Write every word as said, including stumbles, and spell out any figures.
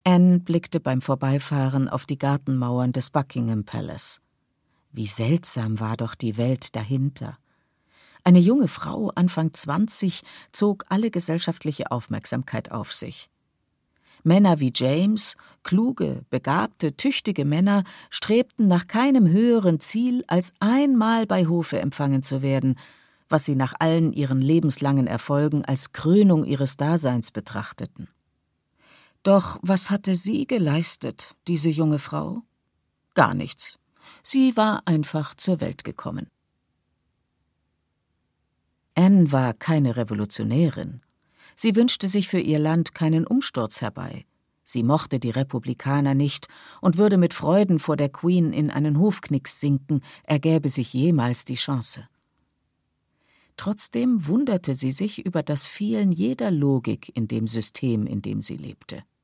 Anne blickte beim Vorbeifahren auf die Gartenmauern des Buckingham Palace. Wie seltsam war doch die Welt dahinter. Eine junge Frau, Anfang zwanzig, zog alle gesellschaftliche Aufmerksamkeit auf sich. Männer wie James, kluge, begabte, tüchtige Männer, strebten nach keinem höheren Ziel, als einmal bei Hofe empfangen zu werden, was sie nach allen ihren lebenslangen Erfolgen als Krönung ihres Daseins betrachteten. Doch was hatte sie geleistet, diese junge Frau? Gar nichts. Sie war einfach zur Welt gekommen. Anne war keine Revolutionärin. Sie wünschte sich für ihr Land keinen Umsturz herbei. Sie mochte die Republikaner nicht und würde mit Freuden vor der Queen in einen Hofknicks sinken, ergäbe sich jemals die Chance. Trotzdem wunderte sie sich über das Fehlen jeder Logik in dem System, in dem sie lebte.